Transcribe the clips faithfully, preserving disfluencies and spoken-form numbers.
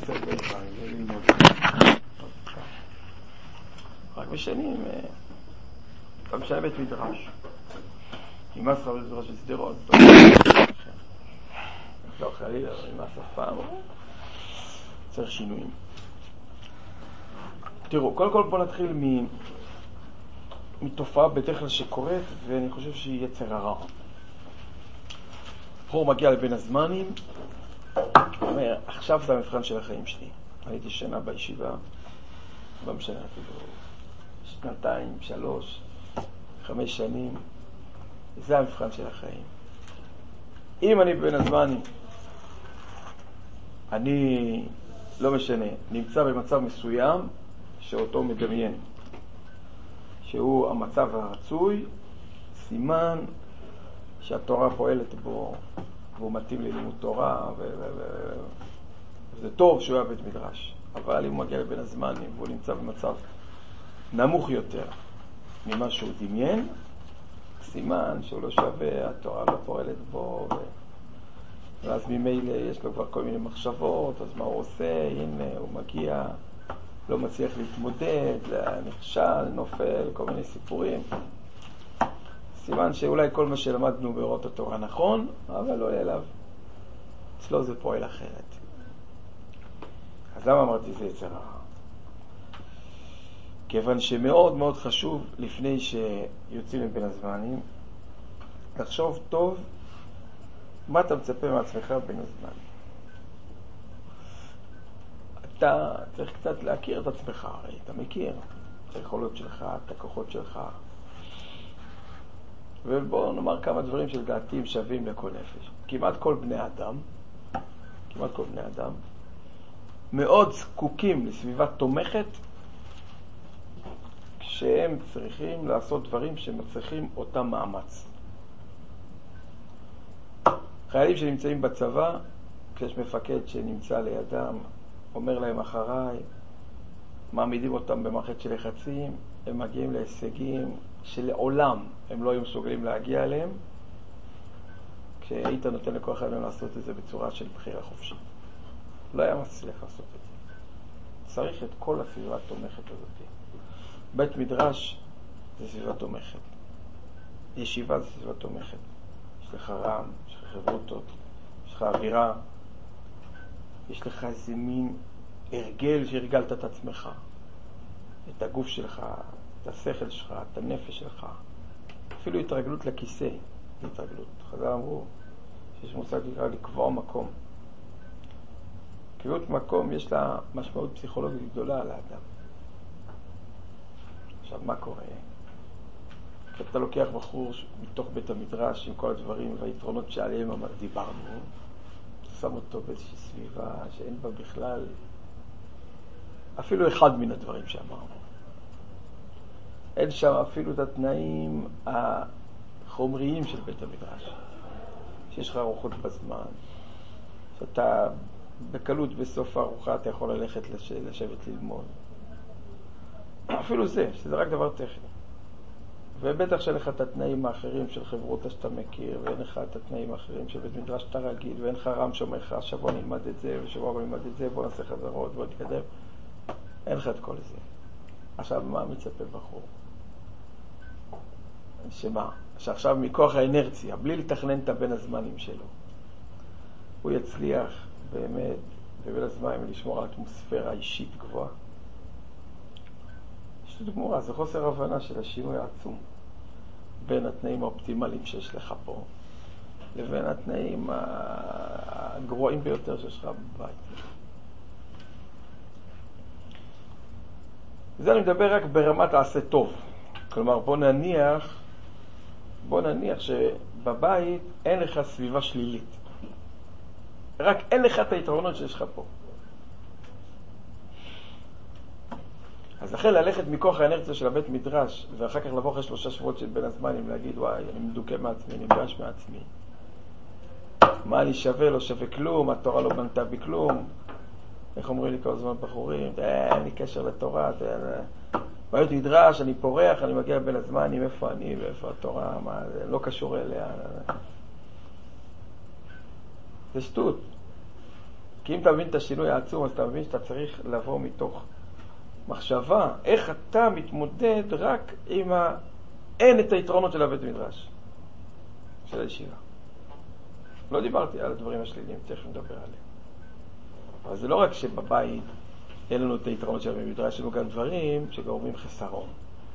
קצת בינתיים, זה ללמוד. רק בשנים, אתה משנה בית מדרש. עם אסר בית מדרש וסדרות. לא חלילה, עם אסר פעם, צריך שינויים. תראו, קודם כל בוא נתחיל מ... מתופעה בדרך כלל שקורית, ואני חושב שהיא יצר הרע. פה הוא מגיע לבין הזמנים, הוא אומר, עכשיו זה המבחן של החיים שלי. הייתי שנה בישיבה, לא משנה, כאילו, שנתיים, שלוש, חמש שנים, זה המבחן של החיים. אם אני בין הזמנים, אני, לא משנה, נמצא במצב מסוים שאותו מדמיין, שהוא המצב הרצוי, סימן שהתורה פועלת בו, והוא מתאים ללימוד תורה, ו... ו... ו... וזה טוב שהוא היה בית מדרש. אבל אם הוא מגיע לבין הזמנים, והוא נמצא במצב נמוך יותר ממה שהוא דמיין, סימן שהוא לא שווה, התורה לא פועלת בו, ו... ואז ממילא יש לו כבר כל מיני מחשבות, אז מה הוא עושה? הנה, הוא מגיע, לא מצליח להתמודד, נכשל, נופל, כל מיני סיפורים. סימן שאולי כל מה שלמדנו באורות התורה נכון, אבל לא אליו. אצלו זה פועל אחרת. אז למה אמרתי זה יצר הרע? כיוון שמאוד מאוד חשוב, לפני שיוצאים מבין הזמנים, לחשוב טוב מה אתה מצפה מעצמך בין הזמנים. אתה צריך קצת להכיר את עצמך, הרי אתה מכיר את היכולות שלך, את הכוחות שלך. ובואו נאמר כמה דברים שלדעתי שווים לכל נפש. כמעט כל בני אדם, כמעט כל בני אדם, מאוד זקוקים לסביבה תומכת, כשהם צריכים לעשות דברים שמצריכים אותם מאמץ. חיילים שנמצאים בצבא, כשיש מפקד שנמצא לידם, אומר להם אחריי, מעמידים אותם במערכת של לחצים, הם מגיעים להישגים שלעולם הם לא היו מסוגלים להגיע אליהם, כשהיית נותן לכוח אדם לעשות את זה בצורה של בחירה חופשית. לא היה מצליח לעשות את זה. צריך את כל הסביבה התומכת הזאת. בית מדרש זה סביבה תומכת. ישיבה זה סביבה תומכת. יש לך רם, יש לך חברותות, יש לך אווירה, יש לך איזה מין הרגל שהרגלת את עצמך, את הגוף שלך, את השכל שלך, את הנפש שלך. אפילו התרגלות לכיסא, התרגלות. חז"ל אמרו שיש מושג נקרא לקבוע מקום. קביעות מקום יש לה משמעות פסיכולוגית גדולה על האדם. עכשיו, מה קורה? כשאתה לוקח בחור מתוך בית המדרש עם כל הדברים והיתרונות שעליהם דיברנו, שם אותו באיזושהי סביבה שאין בה בכלל אפילו אחד מן הדברים שאמרנו. אין שם אפילו את התנאים החומריים של בית המדרש. שיש לך ארוחות בזמן, שאתה בקלות בסוף הארוחה אתה יכול ללכת לשבת ללמוד. אפילו זה, שזה רק דבר טכני. ובטח שלך את התנאים האחרים של חברות שאתה מכיר, ואין לך את התנאים האחרים של בית מדרש שאתה רגיל, ואין לך רם שאומר לך, שבוא נלמד את זה, ושבוא בוא נלמד את זה, בוא נעשה חזרות, בוא נתקדם. אין לך את כל זה. עכשיו, מה מצפה בחור? שמה? שעכשיו מכוח האנרציה, בלי לתכנן את בין הזמנים שלו, הוא יצליח באמת בבין הזמנים לשמור על אטמוספירה אישית גבוהה. יש לי גמורה, זה חוסר הבנה של השינוי העצום בין התנאים האופטימליים שיש לך פה לבין התנאים הגרועים ביותר שיש לך בבית. זה אני מדבר רק ברמת העשה טוב. כלומר, בוא נניח בוא נניח שבבית אין לך סביבה שלילית. רק אין לך את היתרונות שיש לך פה. אז לכן ללכת מכוח האנרציה של הבית מדרש, ואחר כך לבוא אחרי שלושה שבועות של בין הזמנים, להגיד, וואי, אני מדוכא מעצמי, אני נפגש מעצמי. מה אני שווה? לא שווה כלום, התורה לא בנתה בי כלום. איך אומרים לי כל הזמן בחורים? אין לי קשר לתורה. בית מדרש, אני פורח, אני מגיע בין הזמנים, איפה אני ואיפה התורה, מה, זה לא קשור אליה. זה שטות. כי אם אתה מבין את השינוי העצום, אז אתה מבין שאתה צריך לבוא מתוך מחשבה, איך אתה מתמודד רק עם ה... אין את היתרונות של הבית מדרש, של הישיבה. לא דיברתי על הדברים השליליים, תכף נדבר עליהם. אבל זה לא רק שבבית אין לנו את היתרונות של הבית מדרש, יש לנו גם דברים שגורמים חסרון.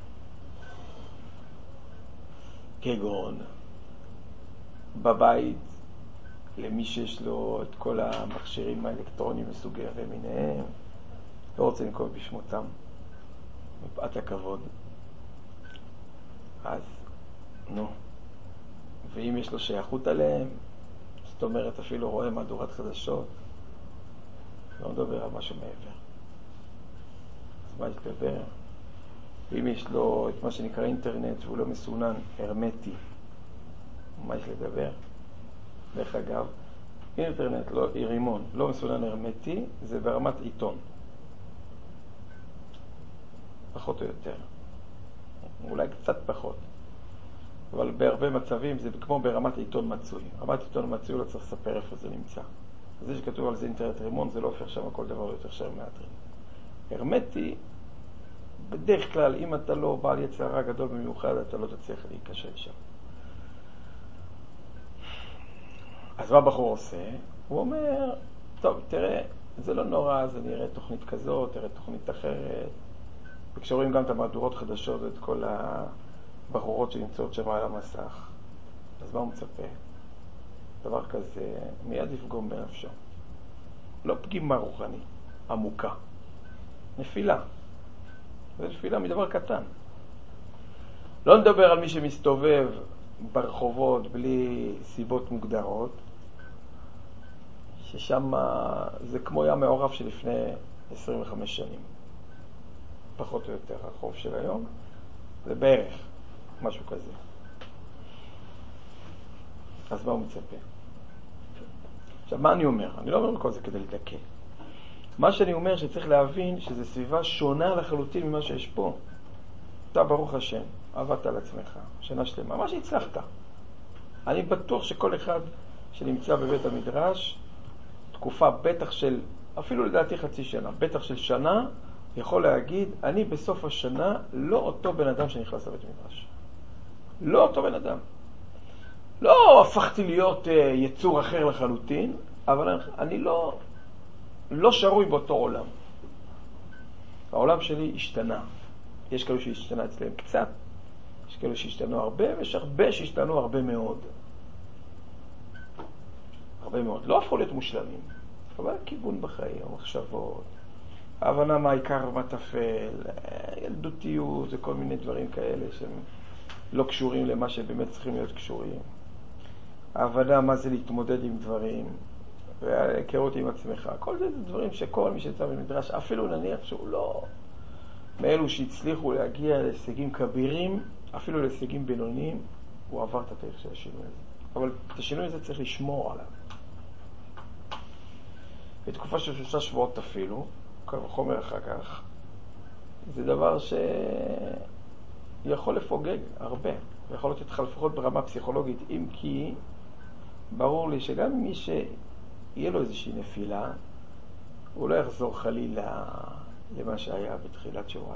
כגון, בבית, למי שיש לו את כל המכשירים האלקטרוניים מסוגי ומיניהם, לא רוצה לנקוב בשמותם, מפאת הכבוד. אז, נו, ואם יש לו שייכות עליהם, זאת אומרת אפילו רואה מהדורת חדשות, לא מדבר על משהו מעבר. אז מה יתדבר? ואם יש לו את מה שנקרא אינטרנט והוא לא מסונן, הרמטי, מה יש לדבר? דרך אגב, אינטרנט, לא, רימון, לא מסונן הרמטי, זה ברמת עיתון. פחות או יותר. אולי קצת פחות. אבל בהרבה מצבים זה כמו ברמת עיתון מצוי. רמת עיתון מצוי לא צריך לספר איפה זה נמצא. אז זה שכתוב על זה אינטרנט רימון, זה לא הופך שם כל דבר יותר שם מהטרים. הרמטי, בדרך כלל, אם אתה לא בעל יצר רע גדול במיוחד, אתה לא תצליח להיקשר שם. אז מה בחור עושה? הוא אומר, טוב, תראה, זה לא נורא, אז אני אראה תוכנית כזאת, תראה תוכנית אחרת. וכשרואים גם את המהדורות חדשות ואת כל הבחורות שנמצאות שם על המסך, אז מה הוא מצפה? דבר כזה מיד יפגום בנפשו. לא פגימה רוחנית, עמוקה. נפילה. זה נפילה מדבר קטן. לא נדבר על מי שמסתובב ברחובות בלי סיבות מוגדרות, ששם זה כמו ים מעורב שלפני עשרים וחמש שנים. פחות או יותר הרחוב של היום, זה בערך משהו כזה. אז מה הוא מצפה? עכשיו, מה אני אומר? אני לא אומר כל זה כדי לדכא. מה שאני אומר שצריך להבין שזו סביבה שונה לחלוטין ממה שיש פה. אתה ברוך השם, עבדת על עצמך, שנה שלמה, מה שהצלחת. אני בטוח שכל אחד שנמצא בבית המדרש, תקופה בטח של, אפילו לדעתי חצי שנה, בטח של שנה, יכול להגיד, אני בסוף השנה לא אותו בן אדם שנכנס לבית המדרש. לא אותו בן אדם. לא הפכתי להיות uh, יצור אחר לחלוטין, אבל אני לא, לא שרוי באותו עולם. העולם שלי השתנה. יש כאלו שהשתנה אצלם קצת, יש כאלו שהשתנו הרבה, ויש הרבה שהשתנו הרבה מאוד. הרבה מאוד. לא הפכו להיות מושלמים, אבל כיוון בחיים, המחשבות, ההבנה מה העיקר ומה תפל, ילדותיות וכל מיני דברים כאלה שהם לא קשורים למה שבאמת צריכים להיות קשורים. ההבנה מה זה להתמודד עם דברים, וההיכרות עם עצמך. כל זה זה דברים שכל מי שיצא במדרש, אפילו נניח שהוא לא מאלו שהצליחו להגיע להישגים כבירים, אפילו להישגים בינוניים, הוא עבר את התהליך של השינוי הזה. אבל את השינוי הזה צריך לשמור עליו. בתקופה של שלושה שבועות אפילו, חומר אחר כך, זה דבר שיכול לפוגג הרבה, ויכול להיות לך לפחות ברמה פסיכולוגית, אם כי ברור לי שגם מי שיהיה לו איזושהי נפילה, הוא לא יחזור חלילה למה שהיה בתחילת שבוע א'.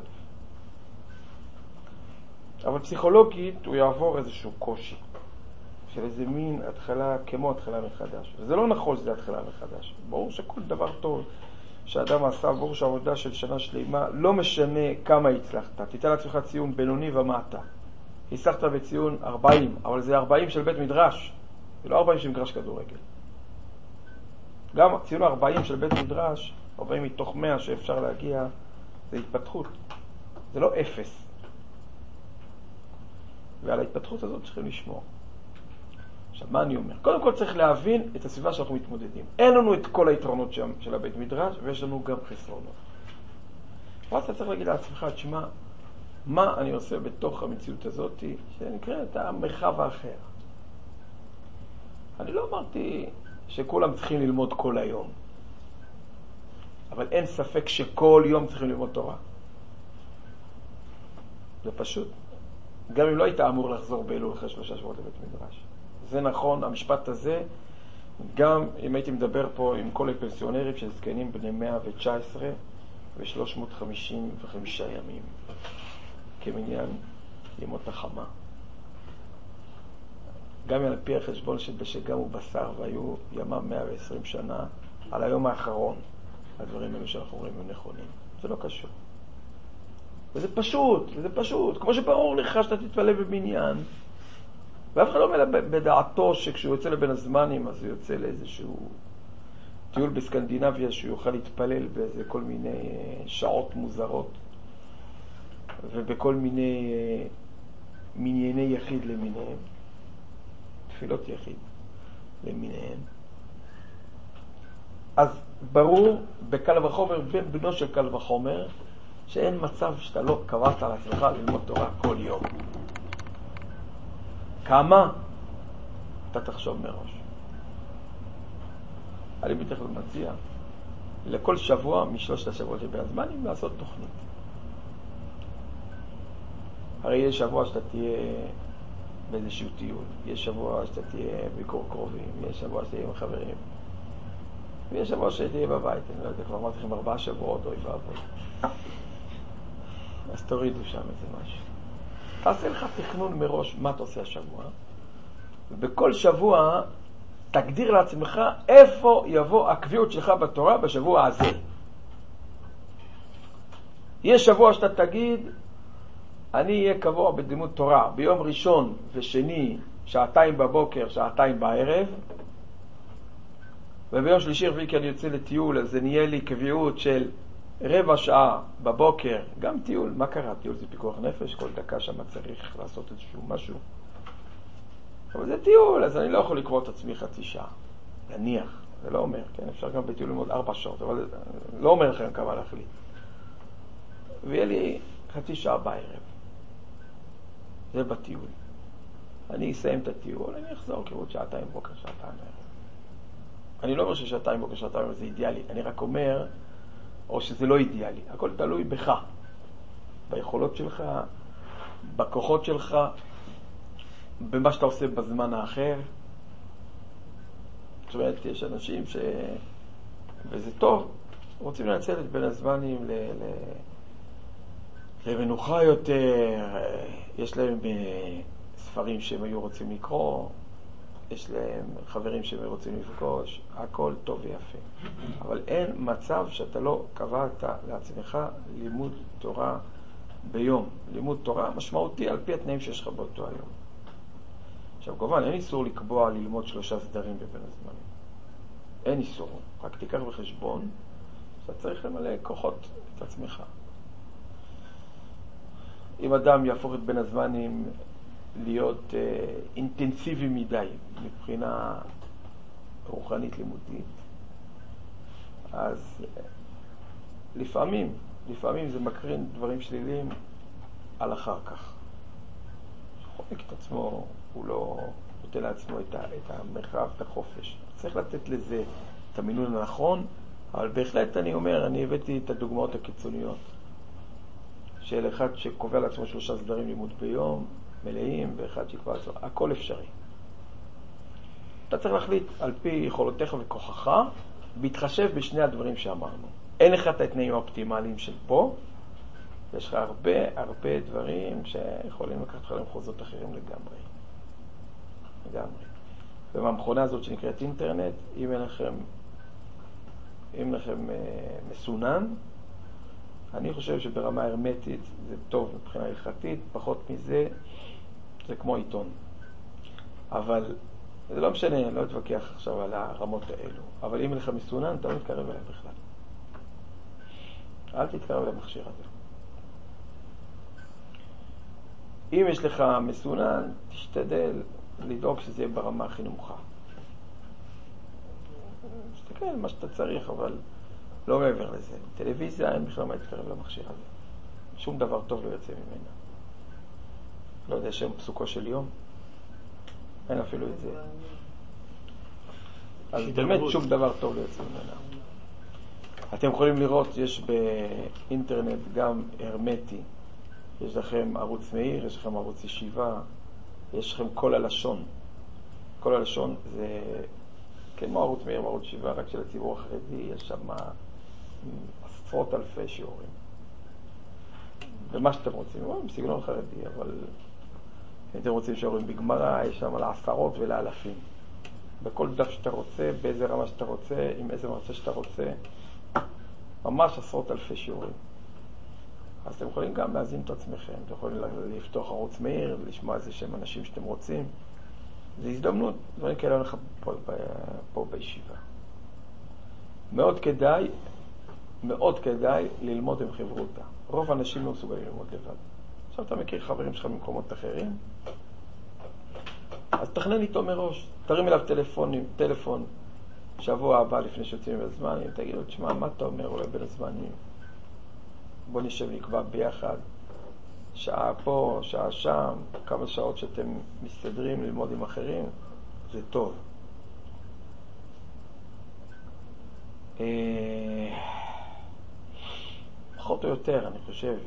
אבל פסיכולוגית הוא יעבור איזשהו קושי, של איזה מין התחלה כמו התחלה מחדש. וזה לא נכון שזה התחלה מחדש. ברור שכל דבר טוב שאדם עשה, ברור שהעבודה של שנה שלמה, לא משנה כמה הצלחת. תיתן לעצמך ציון בינוני ומטה. הצלחת בציון ארבעים, אבל זה ארבעים של בית מדרש. זה לא ארבעים של מגרש כדורגל. גם ציון ארבעים של בית מדרש, ארבעים מתוך מאה שאפשר להגיע, זה התפתחות. זה לא אפס. ועל ההתפתחות הזאת צריכים לשמור. עכשיו, מה אני אומר? קודם כל צריך להבין את הסביבה שאנחנו מתמודדים. אין לנו את כל היתרונות שם של הבית מדרש, ויש לנו גם חסרונות. ואז אתה צריך להגיד לעצמך, תשמע, מה אני עושה בתוך המציאות הזאת, שנקרא את המרחב האחר. אני לא אמרתי שכולם צריכים ללמוד כל היום, אבל אין ספק שכל יום צריכים ללמוד תורה. זה פשוט. גם אם לא היית אמור לחזור באלול אחרי שלושה שבועות לבית מדרש. זה נכון, המשפט הזה גם אם הייתי מדבר פה עם כל הפנסיונרים של זקנים בני מאה תשע עשרה ו-שלוש מאות חמישים וחמישה ימים, כמניין ימות החמה. גם על פי החשבון שבשגם ובשר והיו ימם מאה ועשרים שנה, על היום האחרון, הדברים האלו שאנחנו רואים הם נכונים. זה לא קשור. וזה פשוט, וזה פשוט. כמו שברור לך שאתה תתפלל בבניין, ואף אחד לא אומר בדעתו שכשהוא יוצא לבין הזמנים, אז הוא יוצא לאיזשהו טיול בסקנדינביה, שהוא יוכל להתפלל באיזה כל מיני שעות מוזרות, ובכל מיני מנייני יחיד למיניהם, תפילות יחיד למיניהם. אז ברור, בקל וחומר, בין בנו של קל וחומר, שאין מצב שאתה לא קבעת על עצמך ללמוד תורה כל יום. כמה? אתה תחשוב מראש. אני בטח מציע לכל שבוע משלושת השבועות שבין הזמנים לעשות תוכנית. הרי יש שבוע שאתה תהיה באיזשהו טיול, יש שבוע שאתה תהיה ביקור קרובים, יש שבוע שאתה תהיה עם חברים, ויש שבוע שאתה תהיה בבית. אני לא יודע, כבר אמרתי לכם ארבעה שבועות, אוי ואבוי. אז תורידו שם איזה משהו. תעשה לך תכנון מראש מה אתה עושה השבוע, ובכל שבוע תגדיר לעצמך איפה יבוא הקביעות שלך בתורה בשבוע הזה. יש שבוע שאתה תגיד, אני אהיה קבוע בלימוד תורה ביום ראשון ושני, שעתיים בבוקר, שעתיים בערב, וביום שלישי רביעי כי אני יוצא לטיול, אז זה נהיה לי קביעות של רבע שעה בבוקר, גם טיול. מה קרה? טיול זה פיקוח נפש, כל דקה שם צריך לעשות איזשהו משהו. אבל זה טיול, אז אני לא יכול לקרוא את עצמי חצי שעה. נניח, זה לא אומר, כן? אפשר גם בטיול ללמוד ארבע שעות, אבל לא אומר לכם כמה להחליט. ויהיה לי חצי שעה בערב. זה בטיול. אני אסיים את הטיול, אני אחזור קראות שעתיים בוקר, שעתיים בערב. אני לא אומר ששעתיים בוקר, שעתיים בערב זה אידיאלי, אני רק אומר, או שזה לא אידיאלי. הכל תלוי בך, ביכולות שלך, בכוחות שלך, במה שאתה עושה בזמן האחר. זאת אומרת, יש אנשים ש... וזה טוב, רוצים לנצל את בין הזמנים ל... ל... למנוחה יותר, יש להם ספרים שהם היו רוצים לקרוא, יש להם חברים שהם רוצים לפגוש, הכל טוב ויפה. אבל אין מצב שאתה לא קבעת לעצמך לימוד תורה ביום. לימוד תורה משמעותי על פי התנאים שיש לך באותו היום. עכשיו, כמובן, אין איסור לקבוע ללמוד שלושה סדרים בבין הזמנים. אין איסור. רק תיקח בחשבון שאתה צריך למלא כוחות את עצמך. אם אדם יהפוך את בין הזמנים להיות אה, אינטנסיבי מדי מבחינה רוחנית לימודית, אז אה, לפעמים, לפעמים זה מקרין דברים שליליים על אחר כך. חולק את עצמו, הוא לא נותן לעצמו את, ה, את המרחב, את החופש. צריך לתת לזה את המינון הנכון, אבל בהחלט אני אומר, אני הבאתי את הדוגמאות הקיצוניות של אחד שקובע לעצמו שלושה סדרים לימוד ביום, מלאים, ואחד שיקבע לעצמו, הכל אפשרי. אתה צריך להחליט על פי יכולותיך וכוחך, בהתחשב בשני הדברים שאמרנו. אין לך את התנאים האופטימליים של פה, יש לך הרבה הרבה דברים שיכולים לקחת לך למחוזות אחרים לגמרי. לגמרי. ובמכונה הזאת שנקראת אינטרנט, אם אין לכם, אם לכם אה, מסונן, אני חושב שברמה הרמטית זה טוב מבחינה הלכתית, פחות מזה זה כמו עיתון. אבל זה לא משנה, אני לא אתווכח עכשיו על הרמות האלו. אבל אם אין לך מסונן, אתה לא מתקרב אליי בכלל. אל תתקרב למכשיר הזה. אם יש לך מסונן, תשתדל לדאוג שזה יהיה ברמה הכי נמוכה. תסתכל על מה שאתה צריך, אבל לא מעבר לזה. טלוויזיה, אין בכלל מה להתקרב למכשיר הזה. שום דבר טוב לא יוצא ממנה. לא יודע, שם פסוקו של יום. אין אפילו את זה. אז באמת שום דבר טוב לא יוצא ממנה. אתם יכולים לראות, יש באינטרנט גם הרמטי. יש לכם ערוץ מאיר, יש לכם ערוץ ישיבה, יש לכם כל הלשון. כל הלשון זה כמו ערוץ מאיר וערוץ שבעה, רק של הציבור החרדי, יש שם עשרות אלפי שיעורים. ומה שאתם רוצים, הוא בסגנון חרדי, אבל אם אתם רוצים שיעורים בגמרא, יש שם לעשרות ולאלפים. בכל דף שאתה רוצה, באיזה רמה שאתה רוצה, עם איזה מרצה שאתה רוצה, ממש עשרות אלפי שיעורים. אז אתם יכולים גם להזין את עצמכם, אתם יכולים לפתוח ערוץ מאיר, לשמוע איזה שהם אנשים שאתם רוצים. זו הזדמנות, דברים כאלה לך פה, פה בישיבה. מאוד כדאי, מאוד כדאי ללמוד עם חברותה. רוב האנשים לא מסוגלים ללמוד לבד. עכשיו אתה מכיר חברים שלך ממקומות אחרים, אז תכנן איתו מראש, תרים אליו טלפונים, טלפון, שבוע הבא לפני שיוצאים בזמנים, תגידו, תשמע, מה אתה אומר אולי בין הזמנים? בוא נשב נקבע ביחד, שעה פה, שעה שם, כמה שעות שאתם מסתדרים ללמוד עם אחרים, זה טוב. פחות או יותר, אני חושב,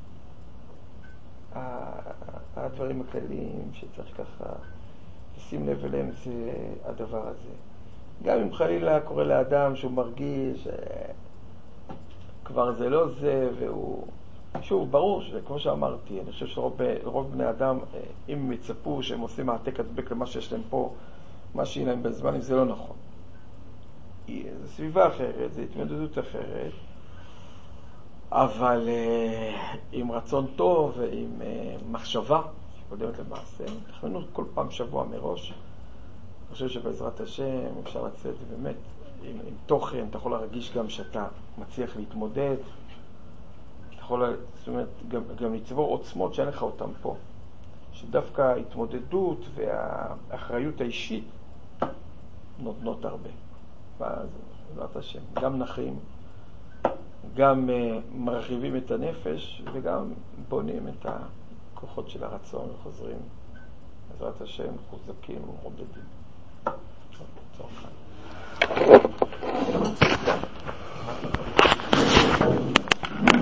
הדברים הכלליים שצריך ככה לשים לב אליהם זה הדבר הזה. גם אם חלילה קורא לאדם שהוא מרגיש כבר זה לא זה, והוא שוב, ברור שכמו שאמרתי, אני חושב שרוב בני אדם, אם הם יצפו שהם עושים מעתק הדבק למה שיש להם פה, מה שיהיה להם בזמן, אם זה לא נכון. זו סביבה אחרת, זו התמודדות אחרת, אבל עם רצון טוב ועם מחשבה שקודמת למעשה, תכננו כל פעם שבוע מראש. אני חושב שבעזרת השם אפשר לצאת באמת עם, עם תוכן, אתה יכול להרגיש גם שאתה מצליח להתמודד, אתה יכול, זאת אומרת, גם, גם לצבור עוצמות שאין לך אותם פה, שדווקא ההתמודדות והאחריות האישית נותנות הרבה. ואז, בעזרת השם, גם נחים, גם uh, מרחיבים את הנפש וגם בונים את הכוחות של הרצון וחוזרים בעזרת השם חוזקים ומעודדים. צורך.